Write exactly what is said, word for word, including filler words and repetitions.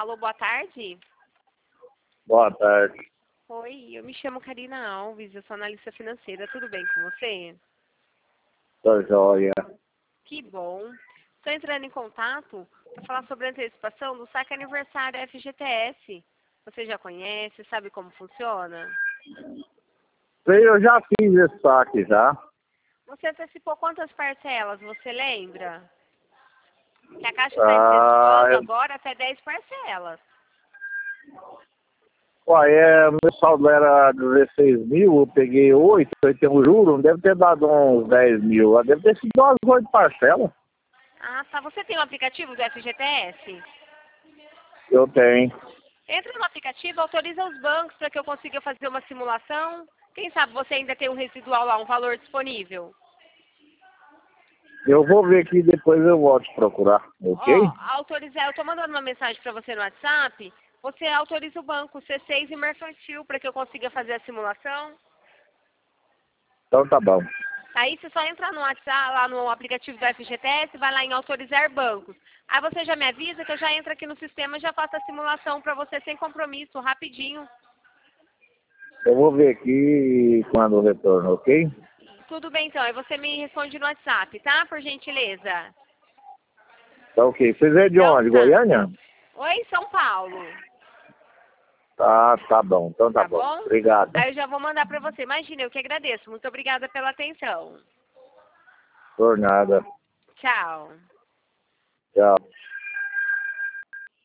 Alô, boa tarde. Boa tarde. Oi, eu me chamo Karina Alves, eu sou analista financeira. Tudo bem com você? Tô joia. Que bom. Estou entrando em contato para falar sobre a antecipação do saque aniversário F G T S. Você já conhece, sabe como funciona? Sei, eu já fiz esse saque já. Você antecipou quantas parcelas, você lembra? Que a Caixa está Ah, antecipando eu... agora até dez parcelas. Uai, é, meu saldo era dezesseis mil, eu peguei oito, eu tenho um juro, não deve ter dado uns dez mil, deve ter sido umas oito parcelas. Ah, tá. Você tem o aplicativo do F G T S? Eu tenho. Entra no aplicativo, autoriza os bancos para que eu consiga fazer uma simulação. Quem sabe você ainda tem um residual lá, um valor disponível. Eu vou ver aqui, depois eu volto te procurar, ok? Ó, autorizar, eu tô mandando uma mensagem para você no WhatsApp. Você autoriza o banco C seis e Mercantil para que eu consiga fazer a simulação. Então tá bom. Aí você só entra no WhatsApp, lá no aplicativo do F G T S, vai lá em autorizar bancos. Aí você já me avisa que eu já entro aqui no sistema e já faço a simulação para você sem compromisso, rapidinho. Eu vou ver aqui quando eu retorno, ok? Tudo bem então, aí você me responde no WhatsApp, tá? Por gentileza. Tá ok. Vocês é de Então onde? tá. Goiânia? Oi, São Paulo. Tá, tá bom. Então tá, Tá bom. bom? Obrigado. Aí eu já vou mandar para você. Imagina, eu que agradeço. Muito obrigada pela atenção. Por nada. Tchau. Tchau.